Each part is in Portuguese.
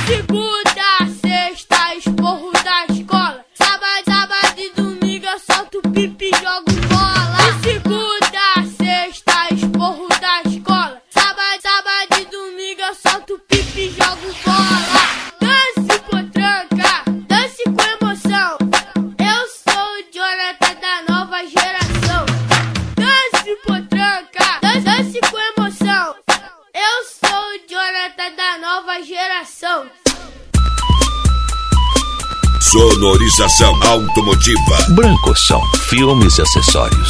segunda, sexta, esporro da escola. Sábado e domingo eu solto pipi e jogo bola. De segunda, sexta, esporro da escola. Sábado e domingo eu solto pipi e jogo bola. Dance potranca, dance com emoção. Eu sou o Jonathan da nova geração. Dance potranca, dance com emoção. Eu sou o Jonathan da nova geração. Sonorização automotiva. Brancosom Filmes e Acessórios.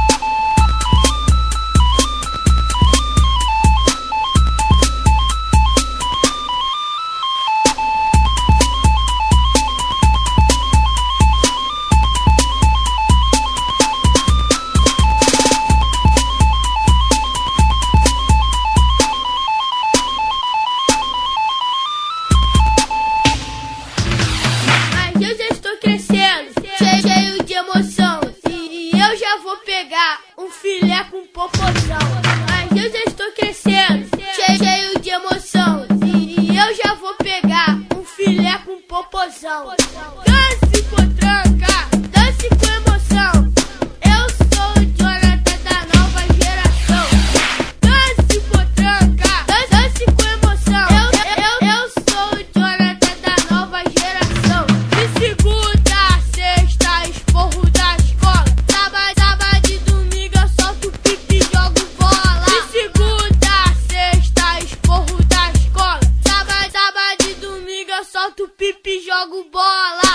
Eu já estou crescendo, cheio de emoção. E eu já vou pegar um filé com popozão. Mas eu já estou crescendo, cheio de emoção. E eu já vou pegar um filé com popozão. Dance potranca, dance com emoção. Eu sou o Jonathan da nova geração. Dance potranca, dance com emoção. Eu sou o Jonathan da nova geração. De segunda, sexta, esporro da escola. Sábado e domingo eu solto pipi e jogo bola. De segunda, sexta, esporro da escola. Sábado e domingo eu solto pipi e jogo bola.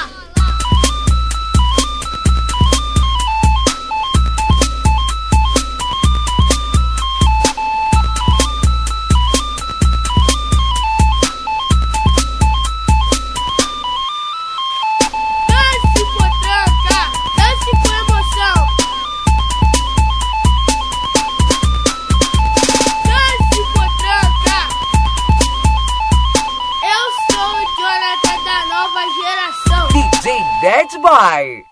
Dance potranca, dance com emoção. Dance potranca. Eu sou o Jonathan da nova geração. DJ Bad Boy.